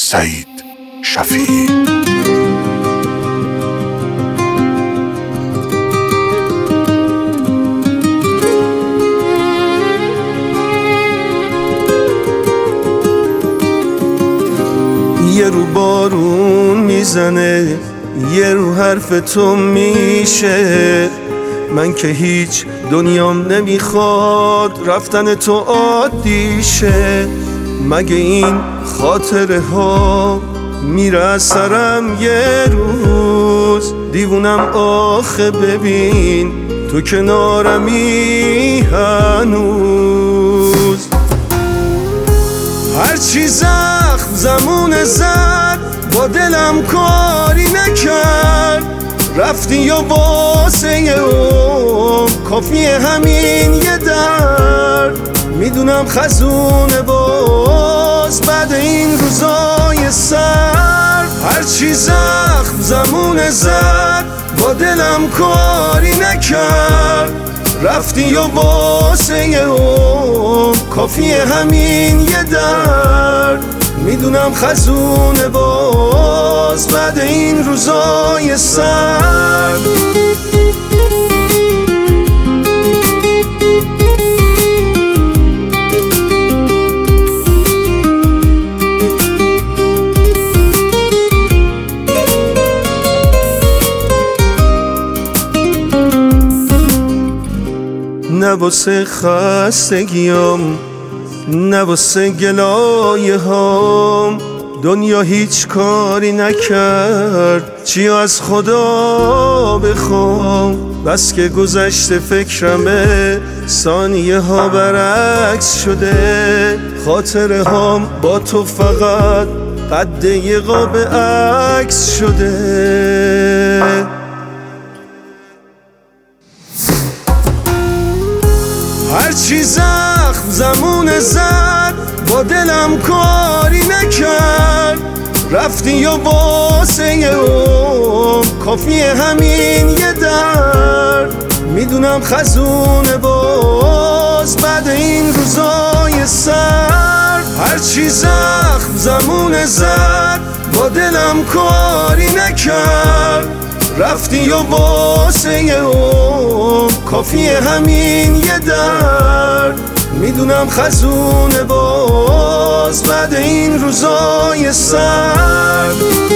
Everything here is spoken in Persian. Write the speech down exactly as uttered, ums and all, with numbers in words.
سعید شفیعی. یه رو بارون میزنه، یه رو حرف تو میشه. من که هیچ دنیام نمیخواد رفتن تو عادیشه. مگه این خاطره ها میره از سرم یه روز؟ دیوونم آخه ببین تو کنارمی هنوز. هرچی زخم زمون زد با دلم کاری نکرد. رفتی و واسه یه عمر کافیه همین یه درد. میدونم خزونه باز بعد این روزای سرد. هرچی زخم زمون زد با دلم کاری نکرد. رفتی و واسه یه عمر کافیه همین یه درد. میدونم خزونه باز بعد این روزای سرد. نه واسه خستگیام، نه واسه گلایه هام. دنیا هیچ کاری نکرد چی از خدا بخوام. بس که گذشته فکرمه ثانیه ها برعکس شده. خاطره هام با تو فقط قد یه قاب عکس شده. هرچی زخم زمون زد با دلم کاری نکرد. رفتی و واسه یه عمر کافیه همین یه درد. میدونم خزونه باز بعد این روزای سرد. هرچی زخم زمون زد با دلم کاری نکرد. رفتی و واسه یه عمر کافیه همین یه درد. میدونم خزونه باز بعد این روزای سرد.